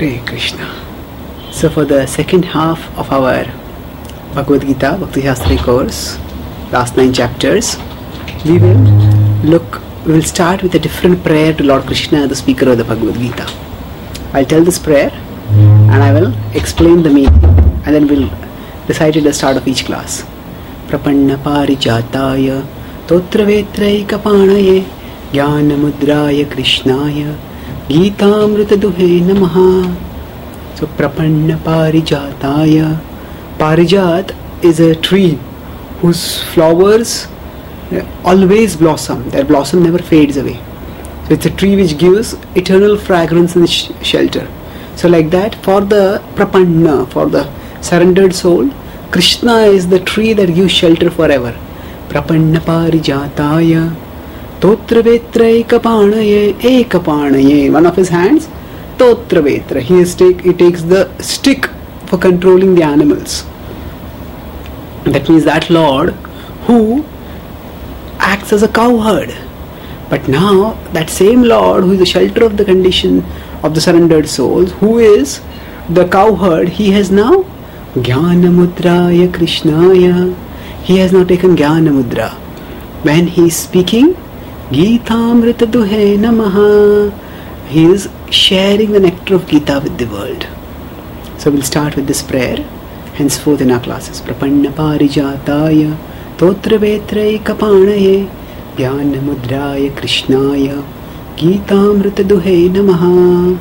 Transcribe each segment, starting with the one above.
Hare Krishna. So for the second half of our Bhagavad Gita, Bhakti Shastri course, last 9 chapters, we will start with a different prayer to Lord Krishna, the speaker of the Bhagavad Gita. I'll tell this prayer and I will explain the meaning, and then we'll recite it at the start of each class. Prapanna parijataya totravetraikapanaye jnana mudraya krishnaya Gitamrita duhe namaha. So Prapanna parijataya. Parijat is a tree whose flowers always blossom. Their blossom never fades away. So it's a tree which gives eternal fragrance and shelter. So like that, for the Prapanna, for the surrendered soul, Krishna is the tree that gives shelter forever. Prapanna parijataya Totravetra ekapanaye ekapanaye. One of his hands, Totravetra. He takes the stick for controlling the animals. That means that Lord who acts as a cowherd. But now that same Lord who is the shelter of the condition of the surrendered souls, who is the cowherd, he has now Jnana Mudraya Krishnaya. He has now taken Jnana Mudra. When he is speaking, Gitamrita duhe namaha. He is sharing the nectar of Gita with the world. So we'll start with this prayer henceforth in our classes. Prapanna parijataya totravetraikapanaye jnana mudraya krishnaya Gitamrita duhe namaha.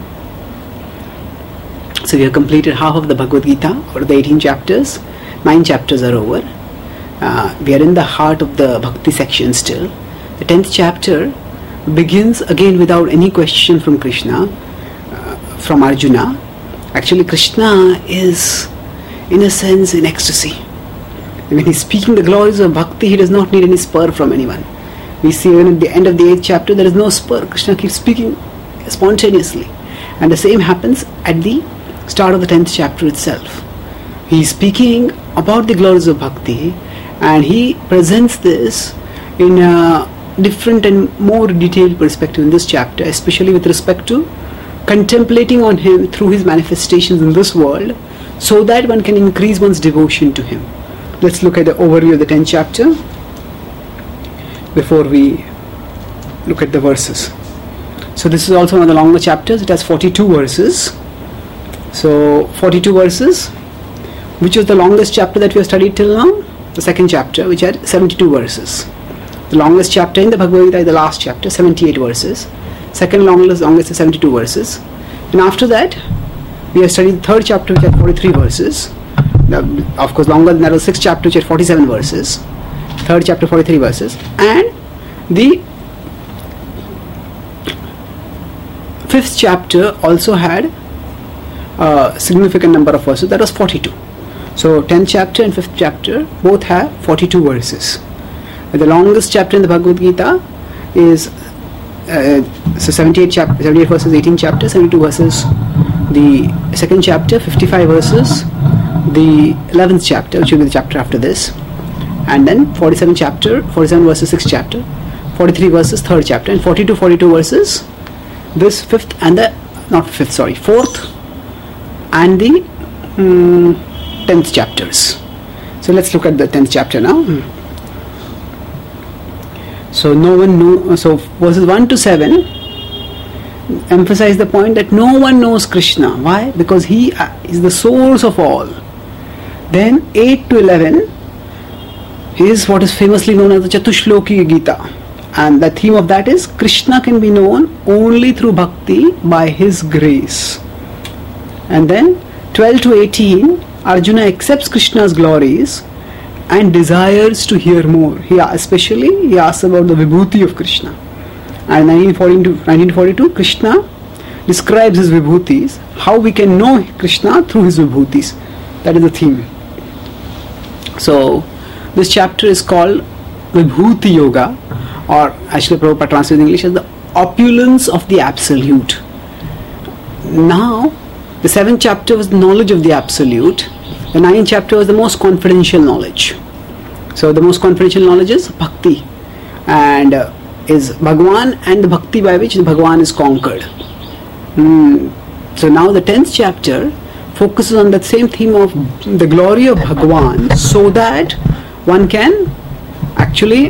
So we have completed half of the Bhagavad Gita, or the 18 chapters. 9 chapters are over. We are in the heart of the Bhakti section still. The 10th chapter begins again without any question from Krishna, from Arjuna. Actually, Krishna is, in a sense, in ecstasy. When he's speaking the glories of Bhakti, he does not need any spur from anyone. We see even at the end of the 8th chapter, there is no spur. Krishna keeps speaking spontaneously. And the same happens at the start of the 10th chapter itself. He is speaking about the glories of Bhakti, and he presents this in a different and more detailed perspective in this chapter, especially with respect to contemplating on him through his manifestations in this world, so that one can increase one's devotion to him. Let's look at the overview of the 10th chapter before we look at the verses. So this is also one of the longer chapters. It has 42 verses. So 42 verses. Which was the longest chapter that we have studied till now? The second chapter, which had 72 verses. The longest chapter in the Bhagavad Gita is the last chapter, 78 verses. Second longest is 72 verses. And after that, we have studied the third chapter, which had 43 verses. Now, of course, longer than that was 6th chapter, which had 47 verses. Third chapter, 43 verses. And the 5th chapter also had a significant number of verses. That was 42. So 10th chapter and 5th chapter both have 42 verses. The longest chapter in the Bhagavad Gita is 78 verses, 18 chapter, 72 verses. The second chapter, 55 verses. The 11th chapter, which will be the chapter after this. And then 47 verses, 6th chapter. 43 verses, 3rd chapter. And 42 verses, this 4th and the 10th chapters. So let's look at the 10th chapter now. So so verses 1 to 7 emphasize the point that no one knows Krishna. Why? Because he is the source of all. Then 8 to 11 is what is famously known as the Chatushloki Gita. And the theme of that is Krishna can be known only through bhakti by his grace. And then 12 to 18, Arjuna accepts Krishna's glories and desires to hear more. He asks about the vibhuti of Krishna. And 1942, Krishna describes his vibhutis, how we can know Krishna through his vibhutis. That is the theme. So, this chapter is called Vibhuti Yoga, or actually Prabhupada translates in English as the opulence of the Absolute. Now, the 7th chapter was the knowledge of the Absolute. The 9th chapter was the most confidential knowledge. So the most confidential knowledge is Bhakti, and is Bhagwan and the Bhakti by which Bhagwan is conquered. So now the 10th chapter focuses on that same theme of the glory of Bhagavan, so that one can actually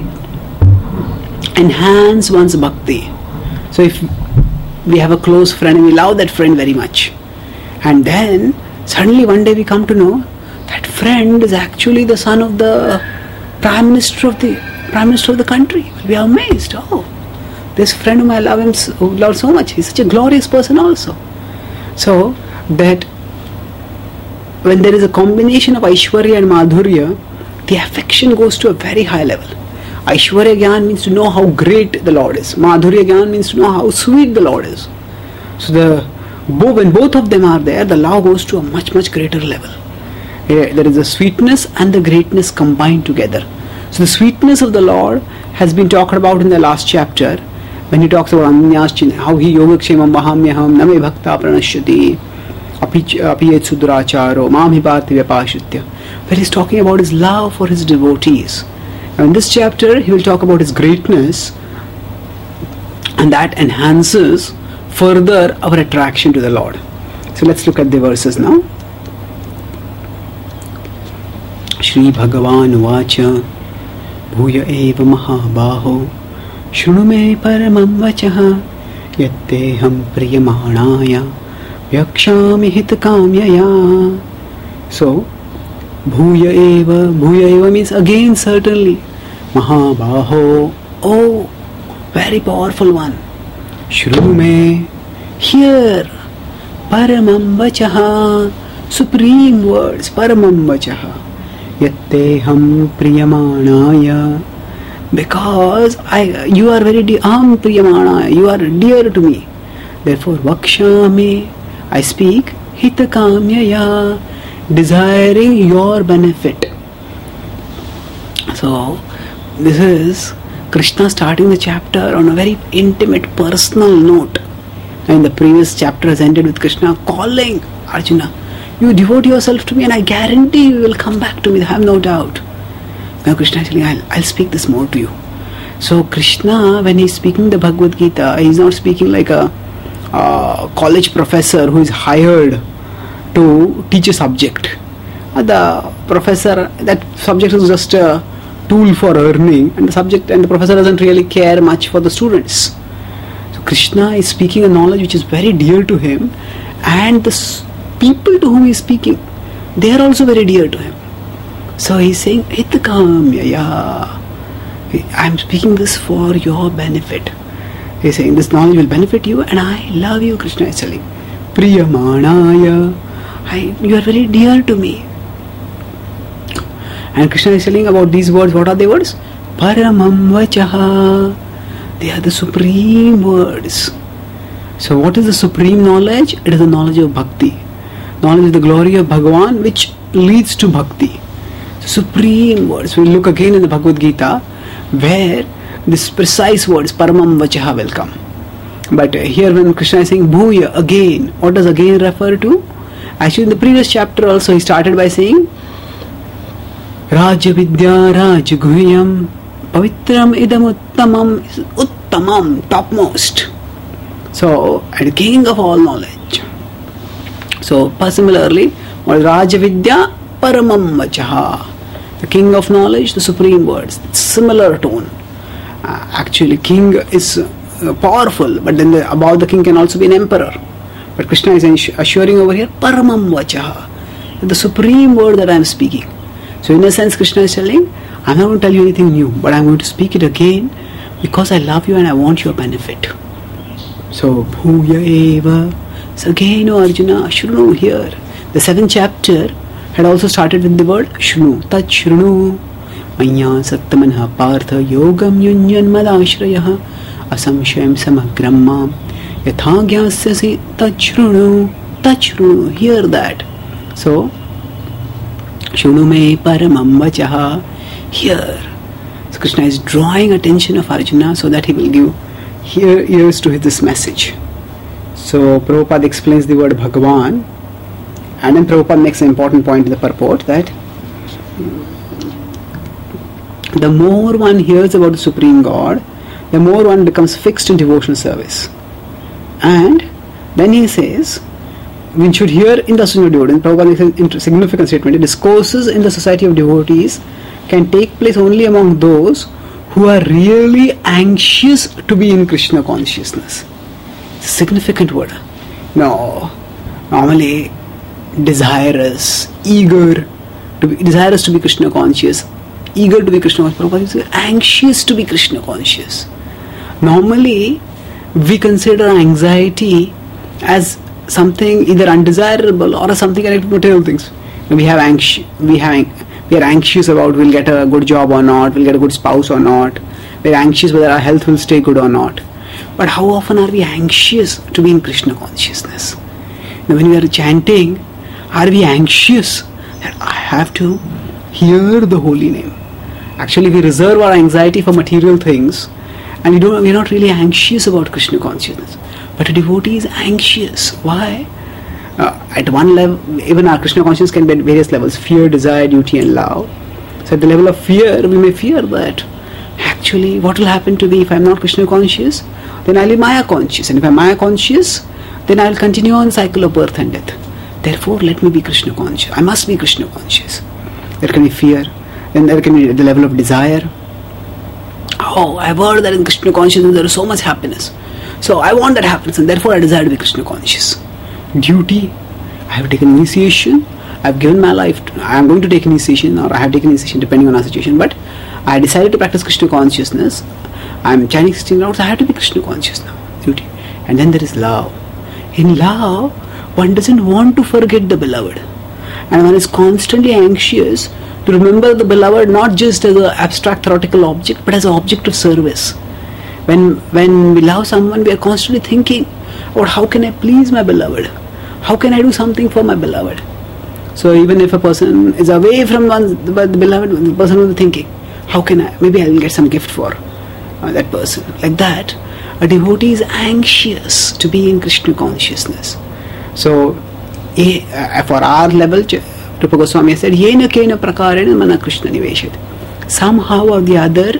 enhance one's bhakti. So if we have a close friend and we love that friend very much, and then suddenly one day we come to know that friend is actually the son of the Prime Minister of the country, we are amazed. Oh, this friend whom I love so much, he's such a glorious person also. So that when there is a combination of Aishwarya and Madhurya, the affection goes to a very high level. Aishwarya Gyan means to know how great the Lord is. Madhurya Gyan means to know how sweet the Lord is. So when both of them are there, the love goes to a much, much greater level. There is a sweetness and the greatness combined together. So the sweetness of the Lord has been talked about in the last chapter, when he talks about Anyaschin, how he yogakshemam vahamyaham name bhakta pranashyati apiyet sudracharo mam hipati vyapashitya, where he's talking about his love for his devotees. Now in this chapter he will talk about his greatness, and that enhances further our attraction to the Lord. So let's look at the verses now. Shri Bhagavan Vacha Bhuya eva mahabaho Shunu me paramam vachaha Yatteham priyamanaya Vyakshami hitakamyaya. So Bhuya eva means again, certainly. Mahabaho, oh, very powerful one. Shunu me, hear. Paramam vachaha, supreme words. Paramam vachaha Yatteham priyamanaya, because you are very dear. Aham priyamanaya, you are dear to me. Therefore vakshami, I speak hitakamyaya, desiring your benefit. So this is Krishna starting the chapter on a very intimate, personal note. And the previous chapter has ended with Krishna calling Arjuna, you devote yourself to me and I guarantee you will come back to me, I have no doubt. Now Krishna is telling, I'll speak this more to you. So Krishna, when he's speaking the Bhagavad Gita, he's not speaking like a college professor who is hired to teach a subject. The professor, that subject is just a tool for earning, and the professor doesn't really care much for the students. So Krishna is speaking a knowledge which is very dear to him, and the people to whom he is speaking, they are also very dear to him. So he is saying, Hitakamyaya, I am speaking this for your benefit. He is saying this knowledge will benefit you and I love you, Krishna is telling. Priyamanaya, you are very dear to me. And Krishna is telling about these words. What are the words? Paramam vachaha. They are the supreme words. So what is the supreme knowledge? It is the knowledge of bhakti. Knowledge of the glory of Bhagavan, which leads to bhakti. Supreme words. We look again in the Bhagavad Gita, where this precise words, Paramam Vachaha, will come. But here when Krishna is saying Bhuya, again, what does again refer to? Actually in the previous chapter also he started by saying Raja Vidya Raj Guhyam Pavitram Idam Uttamam, is Uttamam, topmost. So, and king of all knowledge. So, similarly, Raja Vidya Paramam Vachaha, the king of knowledge, the supreme words. Similar tone. Actually, king is powerful, but then above the king can also be an emperor. But Krishna is assuring over here, Paramam Vachaha, the supreme word that I am speaking. So in a sense, Krishna is telling, I am not going to tell you anything new, but I am going to speak it again because I love you and I want your benefit. So, Bhuya eva. So again, Arjuna, Shrunu here. The 7th chapter had also started with the word Shrunu. Tat Shrunu. Manya Saktamanha Partha Yogam Yunyan Madashrayah Asamshayam Samagram Mam Yatha Gyasyasi Tat Shrunu. Tat Shrunu. Hear that. So, Shunu me paramam vachaha. Here. So Krishna is drawing attention of Arjuna so that he will give ears to this message. So Prabhupada explains the word Bhagavan, and then Prabhupada makes an important point in the purport that the more one hears about the Supreme God, the more one becomes fixed in devotional service. And then he says, one should hear in the society of devotees. Prabhupada makes a significant statement. Discourses in the society of devotees can take place only among those who are really anxious to be in Krishna consciousness. It's a significant word. No, normally desirous, eager to be Krishna conscious, eager to be Krishna conscious. Prabhupada is anxious to be Krishna conscious. Normally, we consider anxiety as something either undesirable or something connected to material things. We are anxious about we'll get a good job or not, we'll get a good spouse or not. We're anxious whether our health will stay good or not. But how often are we anxious to be in Krishna consciousness? Now, when we are chanting, are we anxious that I have to hear the holy name? Actually, we reserve our anxiety for material things, and we're not really anxious about Krishna consciousness. But a devotee is anxious. Why? At one level, even our Krishna consciousness can be at various levels: fear, desire, duty, and love. So at the level of fear, we may fear that actually what will happen to me if I'm not Krishna conscious? Then I'll be Maya conscious. And if I'm Maya conscious, then I'll continue on the cycle of birth and death. Therefore, let me be Krishna conscious. I must be Krishna conscious. There can be fear. Then there can be the level of desire. Oh, I've heard that in Krishna consciousness there is so much happiness. So I want that happiness, and therefore I desire to be Krishna conscious. Duty. I have taken initiation. I've given my life. I am going to take initiation, or I have taken initiation depending on our situation. But I decided to practice Krishna consciousness. I am chanting 16 rounds. I have to be Krishna conscious now. Duty. And then there is love. In love, one doesn't want to forget the beloved, and one is constantly anxious to remember the beloved not just as an abstract theoretical object, but as an object of service. When we love someone, we are constantly thinking about how can I please my beloved? How can I do something for my beloved? So even if a person is away from the beloved, the person will be thinking, how can I? Maybe I will get some gift for that person. Like that, a devotee is anxious to be in Krishna consciousness. So for our level, Rupa Goswami said, Yena kena prakarena mana Krishna niveshet. Somehow or the other,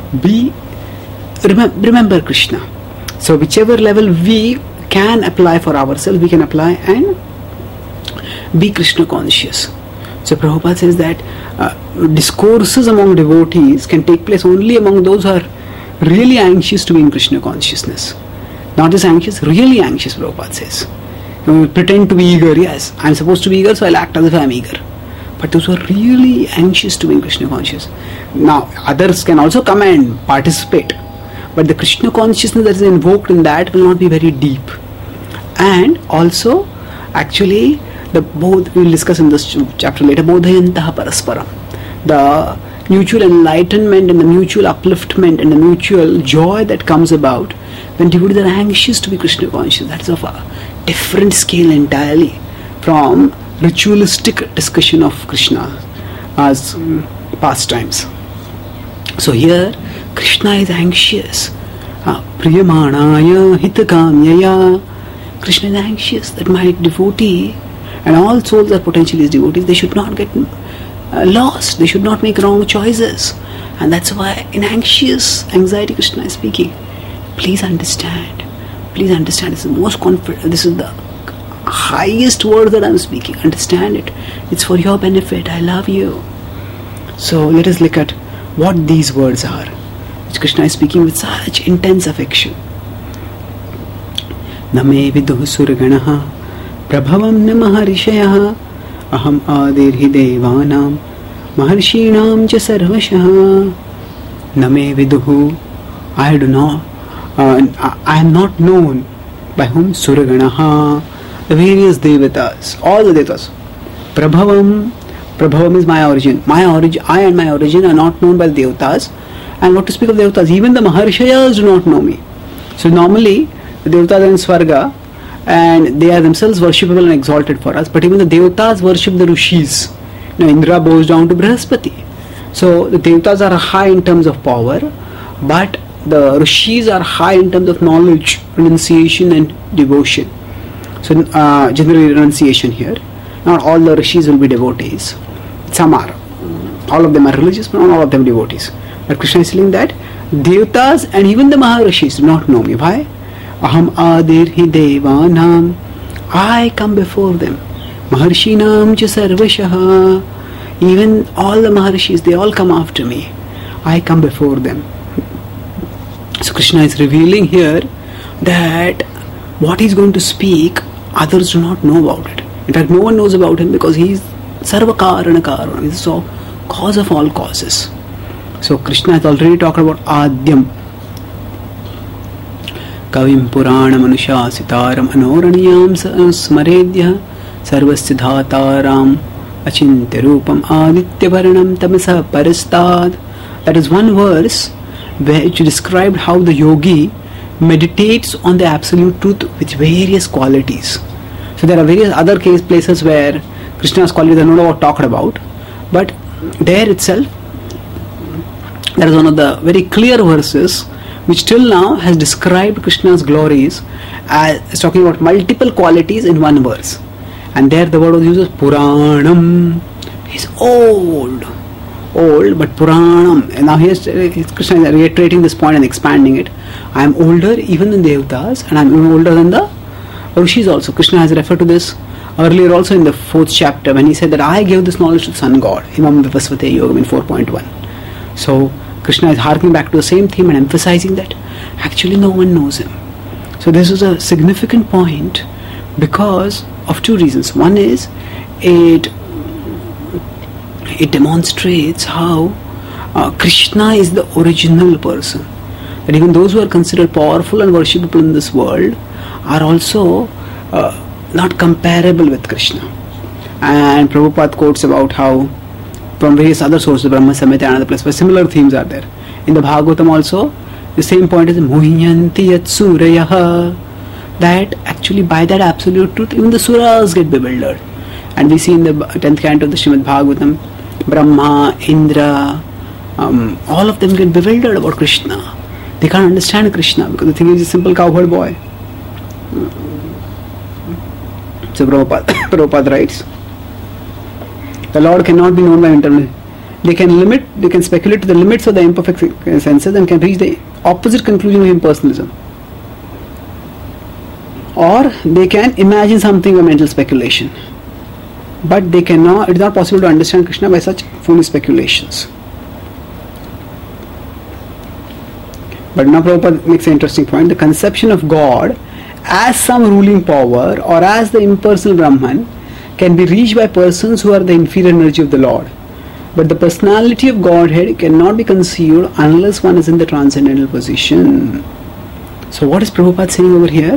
remember Krishna. So whichever level we can apply for ourselves, we can apply and be Krishna conscious. So Prabhupada says that discourses among devotees can take place only among those who are really anxious to be in Krishna consciousness. Not just anxious, really anxious, Prabhupada says. Pretend to be eager, yes, I'm supposed to be eager, so I'll act as if I'm eager. But those who are really anxious to be in Krishna conscious. Now, others can also come and participate, but the Krishna consciousness that is invoked in that will not be very deep. And also, actually, both we will discuss in this chapter later, bodhayantaha parasparam. The mutual enlightenment and the mutual upliftment and the mutual joy that comes about when devotees are anxious to be Krishna conscious. That is of a different scale entirely from ritualistic discussion of Krishna as pastimes. So here, Krishna is anxious. Priyamanaya hitakamyaya. Krishna is anxious that my devotee and all souls are potentially his devotees. They should not get lost. They should not make wrong choices. And that's why in anxiety Krishna is speaking. Please understand. Please understand. This is the most confident. This is the highest word that I am speaking. Understand it. It's for your benefit. I love you. So let us look at what these words are, which Krishna is speaking with such intense affection. Name viduh surganaha prabhavam na maharishayah aham adirhi devanam maharshinam cha sarvashah. Name viduh, I am not known by whom surganaha, the various devatas, all the devatas. Prabhavam is my origin. I and my origin are not known by the devatas. And what to speak of devatas? Even the maharshayas do not know me. So normally, the devatas are in Swarga, and they are themselves worshipable and exalted for us. But even the devatas worship the rishis. Indra bows down to Brihaspati. So the devatas are high in terms of power, but the rishis are high in terms of knowledge, renunciation and devotion. So generally renunciation here. Not all the rishis will be devotees. Some are. All of them are religious, but not all of them devotees. But Krishna is telling that devatas and even the maharishis do not know me. Why? Aham adirhi devanam. I come before them. Maharshinam cha sarvashaha. Even all the Maharshis, they all come after me. I come before them. So Krishna is revealing here that what he is going to speak, others do not know about it. In fact, no one knows about him because he is Sarva Karana Karana. He is the cause of all causes. So Krishna has already talked about Adyam. Kavim Purana Manushasitaram Anoraniyam Smaredya Sarvasya Dhataram Achintya Rupam Aditya Varanam Tamasa Parastad. That is one verse which described how the yogi meditates on the absolute truth with various qualities. So there are various other places where Krishna's qualities are not talked about, but there itself there is one of the very clear verses which till now has described Krishna's glories as talking about multiple qualities in one verse. And there the word was used as Puranam. He's old, but Puranam. And now Krishna is reiterating this point and expanding it. I am older even than the Devatas, and I am even older than the Rishis also. Krishna has referred to this earlier also in the 4th chapter when he said that I gave this knowledge to the Sun God, Imam Vivasvate Yogam in 4.1. So Krishna is harking back to the same theme and emphasizing that actually no one knows him. So this is a significant point because of two reasons. One is it demonstrates how Krishna is the original person. That even those who are considered powerful and worshipable in this world are also not comparable with Krishna. And Prabhupada quotes about how from various other sources, Brahma Samhita and other places, where similar themes are there. In the Bhagavatam also, the same point is Muhyanti Yat Surayaha. That actually by that absolute truth, even the Suras get bewildered. And we see in the 10th canto of the Srimad Bhagavatam, Brahma, Indra, all of them get bewildered about Krishna. They can't understand Krishna because they think he's a simple cowherd boy. So Prabhupada writes, the Lord cannot be known by internal. They can speculate to the limits of the imperfect senses and can reach the opposite conclusion of impersonalism. Or they can imagine something by mental speculation. But it is not possible to understand Krishna by such foolish speculations. But now Prabhupada makes an interesting point. The conception of God as some ruling power or as the impersonal Brahman can be reached by persons who are the inferior energy of the Lord. But the personality of Godhead cannot be conceived unless one is in the transcendental position. So what is Prabhupada saying over here?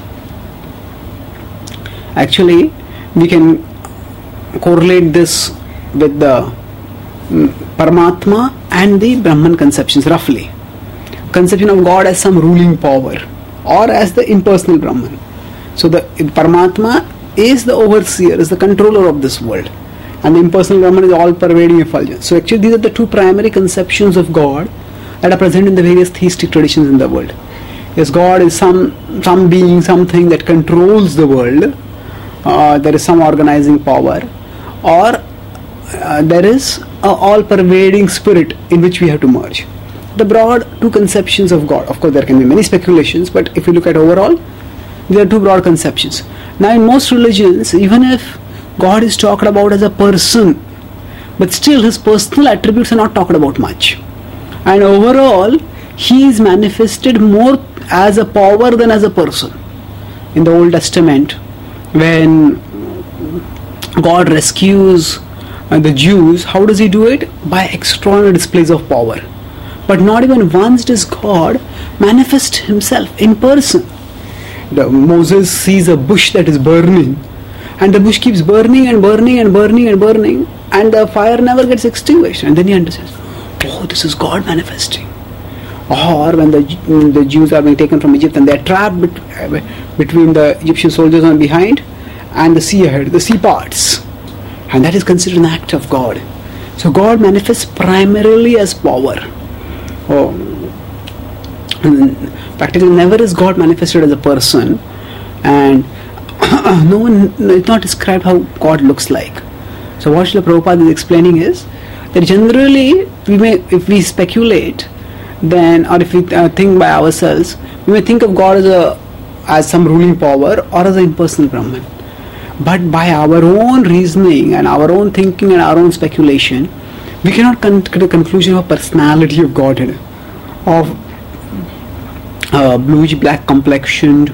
Actually, we can correlate this with the Paramatma and the Brahman conceptions roughly. Conception of God as some ruling power or as the impersonal Brahman. So the Paramatma is the overseer, is the controller of this world, and the impersonal Brahman is all pervading effulgence. So actually these are the two primary conceptions of God that are present in the various theistic traditions in the world. Yes, God is some being, something that controls the world. There is some organizing power, or there is an all-pervading spirit in which we have to merge. The broad two conceptions of God. Of course, there can be many speculations, but if you look at overall, there are two broad conceptions. Now, in most religions, even if God is talked about as a person, but still his personal attributes are not talked about much. And overall, he is manifested more as a power than as a person. In the Old Testament, when God rescues the Jews, how does he do it? By extraordinary displays of power. But not even once does God manifest himself in person. Moses sees a bush that is burning, and the bush keeps burning and burning and burning and burning, and the fire never gets extinguished. And then he understands, oh, this is God manifesting. Or when the Jews are being taken from Egypt and they are trapped between the Egyptian soldiers on behind and the sea ahead, the sea parts. And that is considered an act of God. So God manifests primarily as power. Practically never is God manifested as a person, and it's not described how God looks like. So what Srila Prabhupada is explaining is that generally if we speculate, then, or if we think by ourselves, we may think of God as as some ruling power or as an impersonal Brahman. But by our own reasoning and our own thinking and our own speculation, we cannot come to the conclusion of a personality of Godhead, of bluish black complexioned,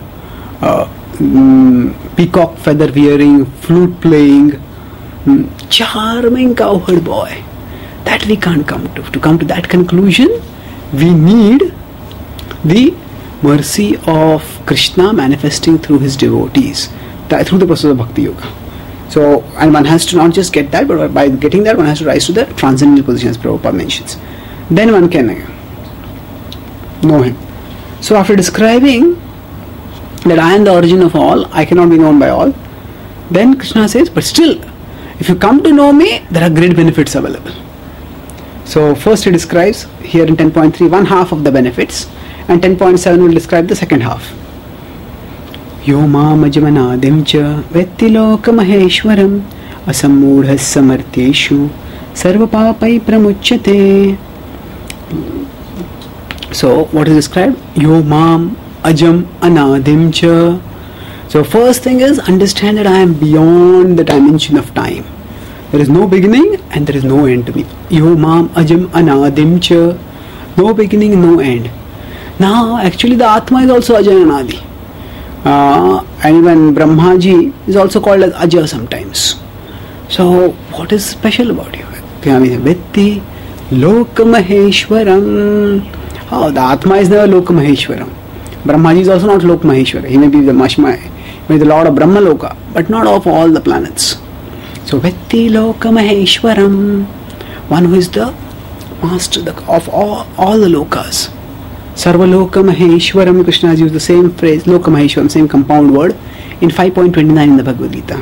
peacock feather wearing, flute playing, charming cowherd boy. That we can't come to. To come to that conclusion, we need the mercy of Krishna manifesting through his devotees, through the process of Bhakti Yoga. So, and one has to not just get that, but by getting that, one has to rise to the transcendental position, as Prabhupada mentions. Then one can know him. So, after describing that I am the origin of all, I cannot be known by all, then Krishna says, but still, if you come to know me, there are great benefits available. So, first he describes here in 10.3 one half of the benefits, and 10.7 will describe the second half. Yo mam ajamanadim cha vettiloka maheshwaram asammudhas samartyeshu sarvapapai pramuchyate. So, what is described? Yo mam ajam anadim cha. So, first thing is understand that I am beyond the dimension of time. There is no beginning and there is no end to me. Yo mam ajam anadim cha. No beginning, no end. Now, actually, the Atma is also Aja and Anadi. And even Brahmaji is also called as Aja sometimes. So, what is special about you? Vetti Lokamaheshwaram. Oh, the Atma is never Lokamaheshwaram. Brahmaji is also not Lokamaheshwara. He may be the Mashma, he may be the Lord of Brahma Loka, but not of all the planets. So, Vetti Lokamaheshwaram, one who is the master of all the lokas. Sarvaloka Maheshwaram, Krishna has used the same phrase, Loka Maheshwaram, same compound word, in 5.29 in the Bhagavad Gita.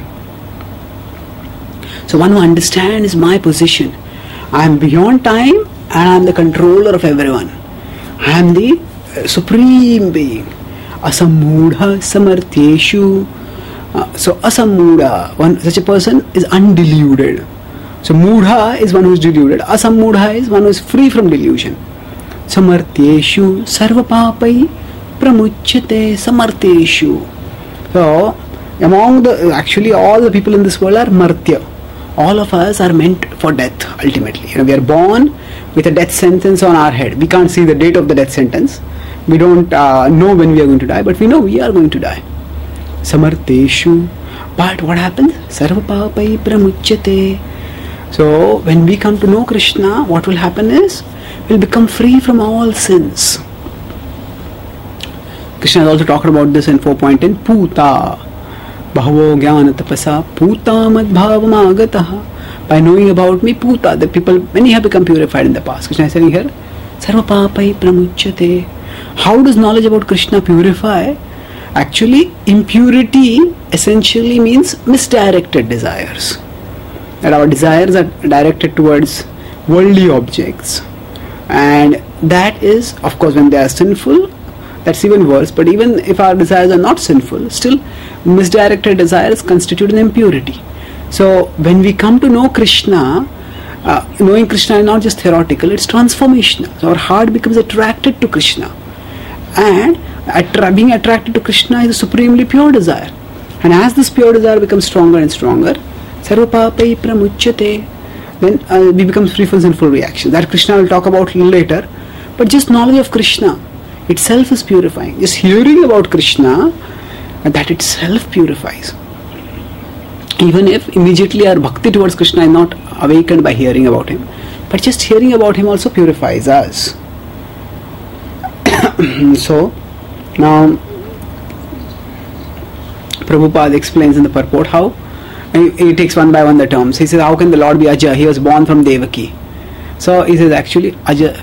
So one who understands my position, I am beyond time and I am the controller of everyone. I am the supreme being. Asammudha samartyeshu. So asammudha, such a person is undeluded. So mudha is one who is deluded. Asammudha is one who is free from delusion. Samartyeshu sarvapapai pramuchyate samartyeshu. So, among actually all the people in this world are martya. All of us are meant for death ultimately. We are born with a death sentence on our head. We can't see the date of the death sentence. We don't know when we are going to die, but we know we are going to die. Samartyeshu. But what happens? Sarvapapai pramuchyate. So, when we come to know Krishna, what will happen is, will become free from all sins. Krishna has also talked about this in 4.10. Puta Bhavo Jnana Tapasa Puta Madbhavam Agataha. By knowing about me, Puta, the people, many have become purified in the past. Krishna is saying here, Sarvapapai pramuchyate. How does knowledge about Krishna purify? Actually, impurity essentially means misdirected desires. That our desires are directed towards worldly objects. And that is, of course, when they are sinful, that's even worse. But even if our desires are not sinful, still misdirected desires constitute an impurity. So when we come to know Krishna, knowing Krishna is not just theoretical, it's transformational. So our heart becomes attracted to Krishna. And being attracted to Krishna is a supremely pure desire. And as this pure desire becomes stronger and stronger, sarvapapai pramuchyate, then we become free from sinful reactions. That Krishna will talk about later. But just knowledge of Krishna itself is purifying. Just hearing about Krishna, that itself purifies. Even if immediately our bhakti towards Krishna is not awakened by hearing about him, but just hearing about him also purifies us. So, now Prabhupada explains in the purport how he takes one by one the terms. He says, how can the Lord be Aja? He was born from Devaki. So he says, actually, Aja.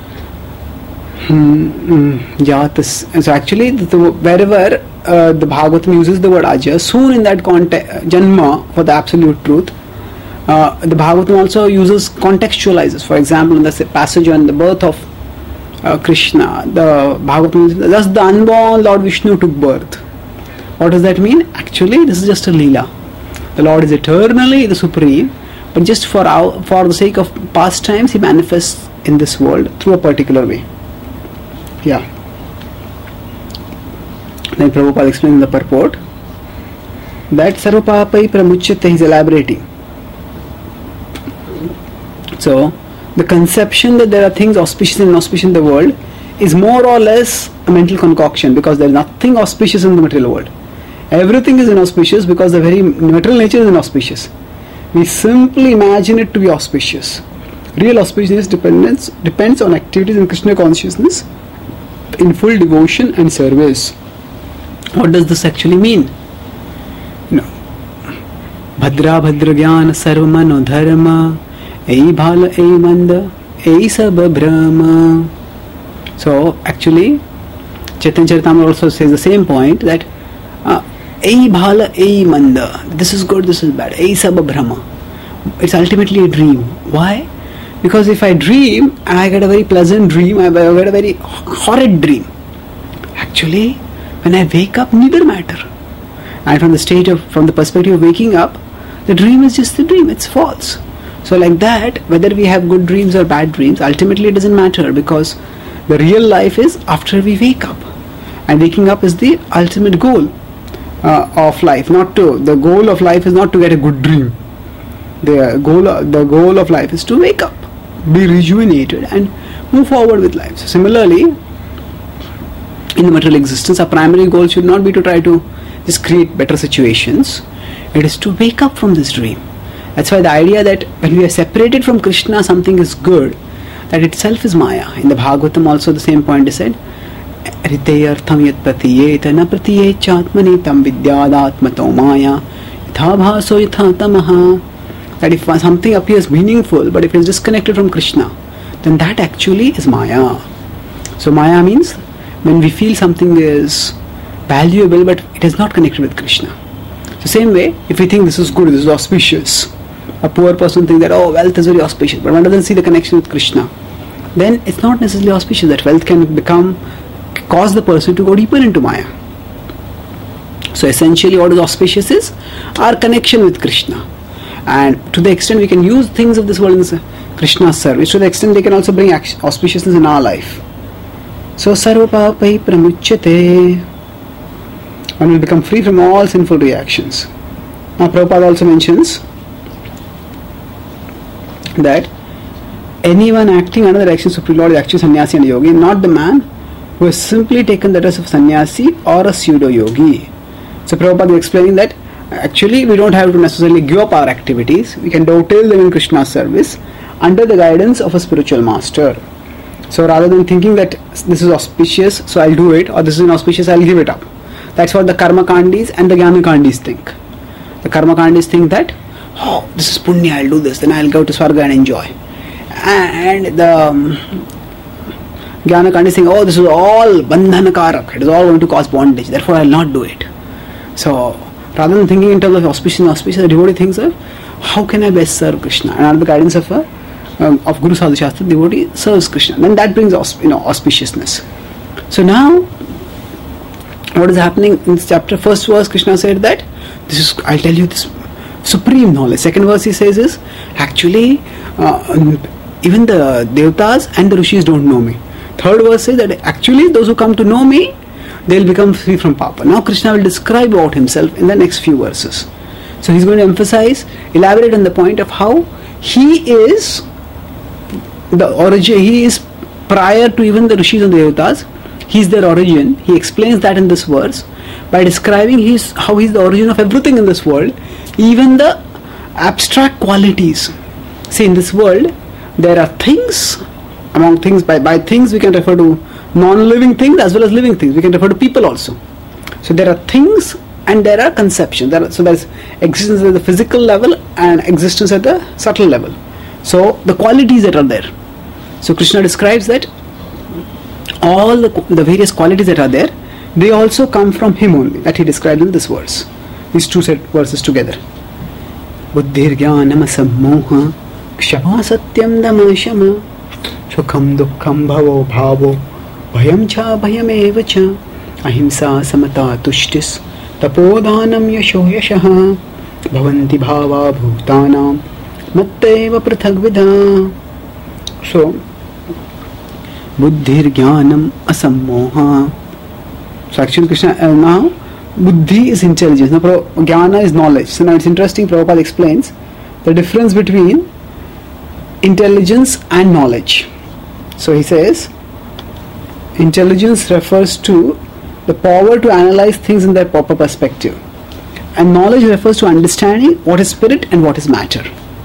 Jatas. So actually, wherever the Bhagavatam uses the word Aja, soon in that context, Janma, for the absolute truth, the Bhagavatam also uses contextualizes. For example, in the passage on the birth of Krishna, the Bhagavatam, thus the unborn Lord Vishnu took birth. What does that mean? Actually, this is just a Leela. The Lord is eternally the Supreme, but just for the sake of pastimes, He manifests in this world through a particular way. Yeah. Then Prabhupada explains the purport that Sarva Papai Pramuchyate, he is elaborating. So, the conception that there are things auspicious and inauspicious in the world is more or less a mental concoction, because there is nothing auspicious in the material world. Everything is inauspicious because the very material nature is inauspicious. We simply imagine it to be auspicious. Real auspiciousness depends on activities in Krishna consciousness in full devotion and service. What does this actually mean? Bhadra Bhadra Jnana Sarva Mano Dharma Ei Bhala Ei Manda Ei Sabha Brahma. So actually Chaitanya Charitamrita also says the same point, that Ei Bhala Ei Manda, this is good, this is bad, Ei Sabha Brahma. It's ultimately a dream. Why? Because if I dream and I get a very pleasant dream, I get a very horrid dream. Actually, when I wake up, neither matter. And from the perspective of waking up, the dream is just a dream, it's false. So like that, whether we have good dreams or bad dreams, ultimately it doesn't matter, because the real life is after we wake up. And waking up is the ultimate goal of life. The goal of life is not to get a good dream. The goal of life is to wake up, be rejuvenated, and move forward with life. So similarly, in the material existence, our primary goal should not be to try to just create better situations. It is to wake up from this dream. That's why the idea that when we are separated from Krishna, something is good, that itself is Maya. In the Bhagavatam also the same point is said, Riteyartham yat pratiyeta na pratiyet chatmani tam vidyadatmato maya yatha bhaso yatha tamaha. That if something appears meaningful, but if it is disconnected from Krishna, then that actually is Maya. So Maya means when we feel something is valuable, but it is not connected with Krishna. So same way, if we think this is good, this is auspicious, a poor person thinks that, oh, wealth is very auspicious, but one doesn't see the connection with Krishna, then it's not necessarily auspicious. That wealth can cause the person to go deeper into Maya. So essentially what is auspicious is our connection with Krishna. And to the extent we can use things of this world in Krishna's service, to the extent they can also bring auspiciousness in our life. So Sarva Papai Pramuchyate, one will become free from all sinful reactions. Now Prabhupada also mentions that anyone acting under the direction of Supreme Lord is actually sannyasi and yogi, not the man who has simply taken the dress of sannyasi or a pseudo yogi. So Prabhupada is explaining that actually we don't have to necessarily give up our activities. We can dovetail them in Krishna's service under the guidance of a spiritual master. So rather than thinking that this is auspicious, so I'll do it, or this is inauspicious, I'll give it up. That's what the Karma Kandis and the Jnana Kandis think. The Karma Kandis think that, oh, this is punya, I'll do this, then I'll go to Swarga and enjoy. And the Jnana Kandis think, oh, this is all bandhanakarak, it is all going to cause bondage, therefore I'll not do it. So rather than thinking in terms of auspicious, the devotee thinks of how can I best serve Krishna, and under the guidance of Guru Sadhu Shastra, the devotee serves Krishna. Then that brings auspiciousness. So now, what is happening in this chapter? First verse, Krishna said that I'll tell you this supreme knowledge. Second verse he says is actually even the Devatas and the Rishis don't know me. Third verse says that actually those who come to know me, they'll become free from Papa. Now Krishna will describe about himself in the next few verses. So he's going to elaborate on the point of how he is the origin, he is prior to even the Rishis and the Devatas. He is their origin. He explains that in this verse by describing how he is the origin of everything in this world, even the abstract qualities. See, in this world, there are things. Among things, by things we can refer to non-living things as well as living things. We can refer to people also. So there are things and there are conceptions. So there's existence at the physical level and existence at the subtle level. So the qualities that are there. So Krishna describes that all the various qualities that are there, they also come from him only, that he described in this verse. These two set verses together. Buddhir jnanam sammoha kshama satyam dama shama sukham dukkham bhavo bhavo bhayam cha bhayam eva cha ahimsa samata tushtis tapodhanam yasho yashaha bhavanti bhava bhutanam matteva prithagvidha. So Buddhir jnanam asammoha. So actually Krishna, now buddhi is intelligence, now jnana is knowledge. So now it's interesting, Prabhupada explains the difference between intelligence and knowledge. So he says, intelligence refers to the power to analyze things in their proper perspective, and knowledge refers to understanding what is spirit and what is matter.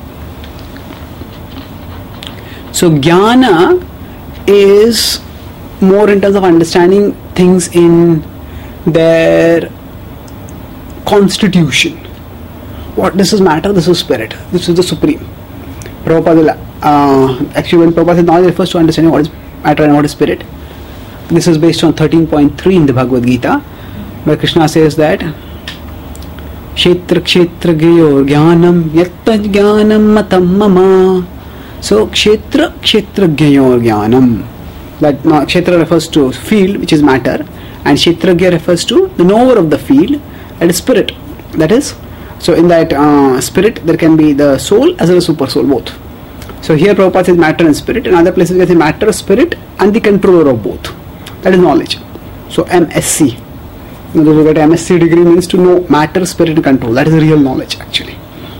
So jnana is more in terms of understanding things in their constitution. What this is matter, this is spirit, this is the supreme. Prabhupada, actually when Prabhupada says knowledge refers to understanding what is matter and what is spirit, this is based on 13.3 in the Bhagavad Gita, where Krishna says that Kshetra Kshetra Gyo Jnanam Yatta Jnanam Matam Mama. So Kshetra Kshetra Gyo Jnanam, that Kshetra refers to field, which is matter, and Kshetragya refers to the knower of the field, that is spirit. That is, so in that spirit there can be the soul as well as super soul, both. So here Prabhupada says matter and spirit, in other places we say matter, spirit, and the controller of both. That is knowledge. So MSc, those who get MSc degree means to know matter, spirit, and control. That is real knowledge actually.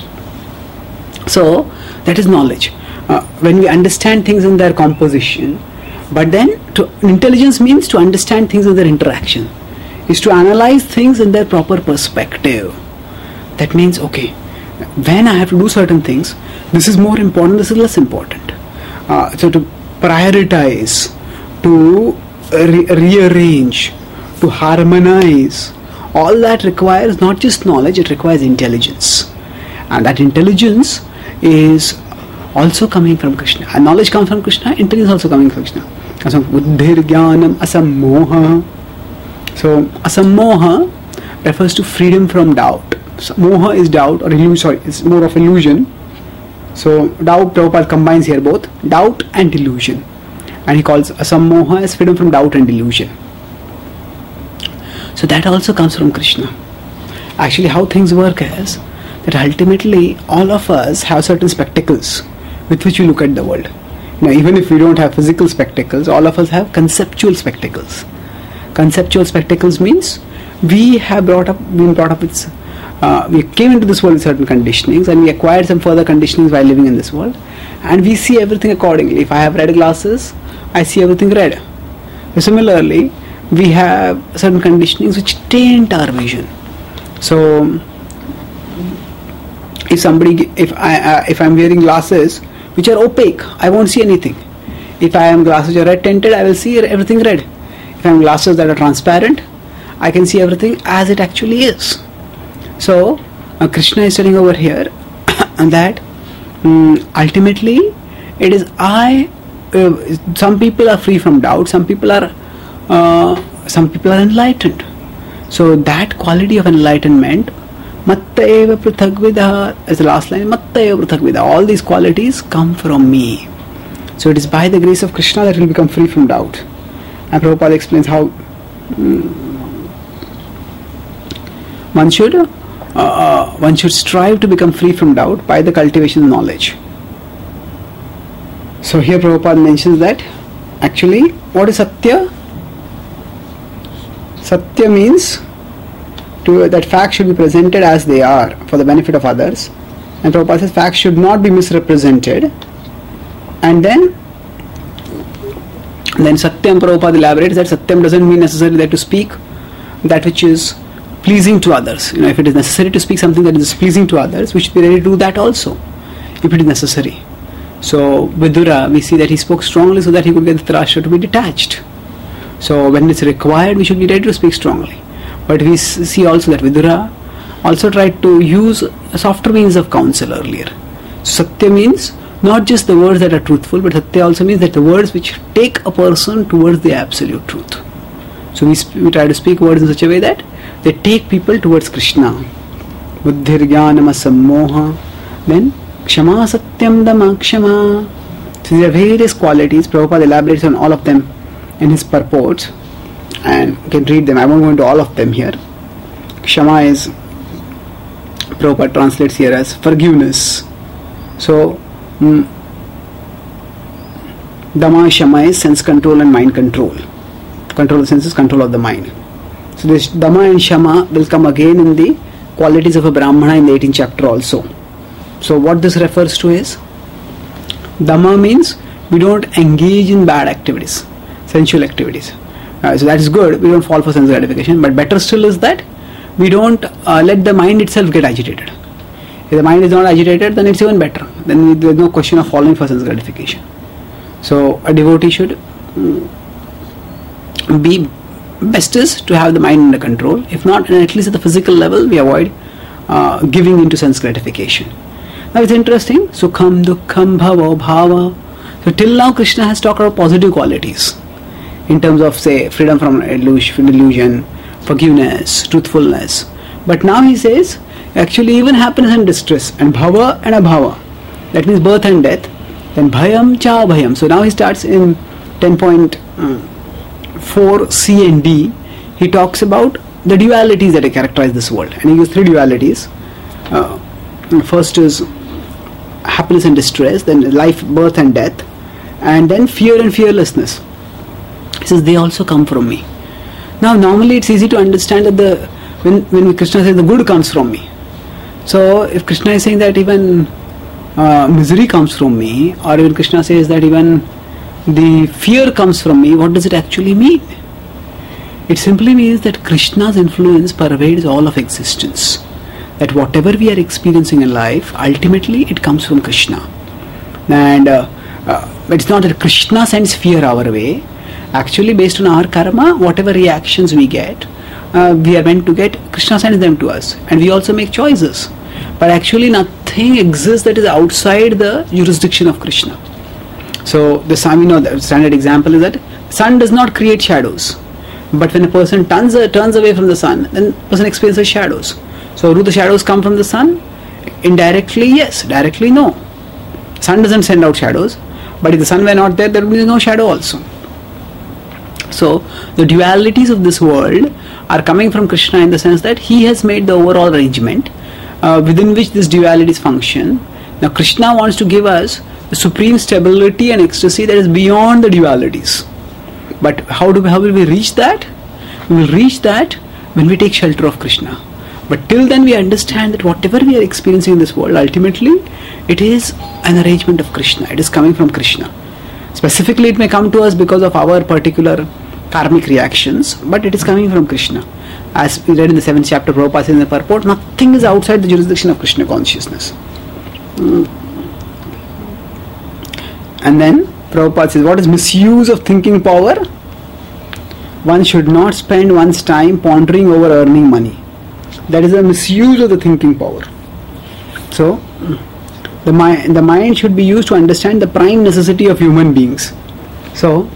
So that is knowledge. When we understand things in their composition, but then intelligence means to understand things in their interaction, is to analyze things in their proper perspective. That means, okay, when I have to do certain things, this is more important, this is less important. So to prioritize, to rearrange, to harmonize, all that requires not just knowledge, it requires intelligence. And that intelligence is also coming from Krishna. And knowledge comes from Krishna, intelligence also coming from Krishna. So buddhir jnanam asammoha. So asammoha refers to freedom from doubt. So, moha is doubt or illusion, sorry, it's more of illusion. So doubt, Prabhupada combines here both doubt and delusion, and he calls asammoha as freedom from doubt and delusion. So that also comes from Krishna. Actually how things work is that ultimately all of us have certain spectacles with which we look at the world. Now, even if we don't have physical spectacles, all of us have conceptual spectacles. Conceptual spectacles means we have been brought up with, we came into this world with certain conditionings, and we acquired some further conditionings while living in this world, and we see everything accordingly. If I have red glasses, I see everything red. Similarly, we have certain conditionings which taint our vision. So if I'm wearing glasses which are opaque, I won't see anything. If I am glasses which are red tinted, I will see everything red. If I have glasses that are transparent, I can see everything as it actually is. So Krishna is telling over here that ultimately it is some people are free from doubt, some people are enlightened. So that quality of enlightenment, matta eva prithagvida, as the last line, matta eva prithagvida, all these qualities come from me. So it is by the grace of Krishna that we will become free from doubt. And Prabhupada explains how one should strive to become free from doubt by the cultivation of knowledge. So here Prabhupada mentions that actually what is Satya? Satya means that facts should be presented as they are for the benefit of others, and Prabhupada says facts should not be misrepresented. And then Satyam, Prabhupada elaborates that Satyam doesn't mean necessarily that to speak that which is pleasing to others. If it is necessary to speak something that is pleasing to others, we should be ready to do that also, if it is necessary. So Vidura, we see that he spoke strongly so that he could get Dhritarashtra to be detached. So when it's required, we should be ready to speak strongly. But we see also that Vidura also tried to use softer means of counsel earlier. So Satya means not just the words that are truthful, but Satya also means that the words which take a person towards the absolute truth. So we try to speak words in such a way that they take people towards Krishna. Buddhir jnanam asammoha. Then Kshama Satyam Dama Kshama. So there are various qualities. Prabhupada elaborates on all of them in his purports, and you can read them. I won't go into all of them here. Kshama is, Prabhupada translates here as forgiveness. So Dama Shama is sense control and mind control. Control of the senses, control of the mind. So this Dhamma and Shama will come again in the qualities of a Brahmana in the 18th chapter also. So what this refers to is, Dhamma means we don't engage in bad activities, sensual activities. So that is good, we don't fall for sense gratification, but better still is that we don't let the mind itself get agitated. If the mind is not agitated, then it's even better. Then there is no question of falling for sense gratification. So a devotee should be best is to have the mind under control. If not, at least at the physical level, we avoid giving into sense gratification. Now it's interesting. Sukham, Dukkham, Bhava, Bhava. So till now Krishna has talked about positive qualities in terms of, say, freedom from delusion, forgiveness, truthfulness. But now he says, actually even happiness and distress, and Bhava and Abhava, that means birth and death, then Bhayam cha Bhayam. So now he starts in 10.4 C and D. He talks about the dualities that characterize this world, and he gives 3 dualities. First is happiness and distress, then life, birth and death, and then fear and fearlessness. He says they also come from me. Now normally it's easy to understand that when Krishna says the good comes from me. So if Krishna is saying that even misery comes from me, or even Krishna says that even the fear comes from me, what does it actually mean? It simply means that Krishna's influence pervades all of existence. That whatever we are experiencing in life, ultimately it comes from Krishna. And it's not that Krishna sends fear our way. Actually, based on our karma, whatever reactions we get, we are meant to get, Krishna sends them to us. And we also make choices. But actually nothing exists that is outside the jurisdiction of Krishna. So the standard example is that sun does not create shadows. But when a person turns away from the sun, then the person experiences shadows. So do the shadows come from the sun? Indirectly, yes. Directly, no. Sun doesn't send out shadows. But if the sun were not there, there would be no shadow also. So the dualities of this world are coming from Krishna in the sense that he has made the overall arrangement within which these dualities function. Now Krishna wants to give us the supreme stability and ecstasy that is beyond the dualities. But how will we reach that? We will reach that when we take shelter of Krishna. But till then we understand that whatever we are experiencing in this world, ultimately it is an arrangement of Krishna. It is coming from Krishna. Specifically it may come to us because of our particular karmic reactions, but it is coming from Krishna. As we read in the 7th chapter, Prabhupada says in the purport, nothing is outside the jurisdiction of Krishna consciousness. And then Prabhupada says, what is misuse of thinking power? One should not spend one's time pondering over earning money. That is a misuse of the thinking power. So, the mind should be used to understand the prime necessity of human beings. So,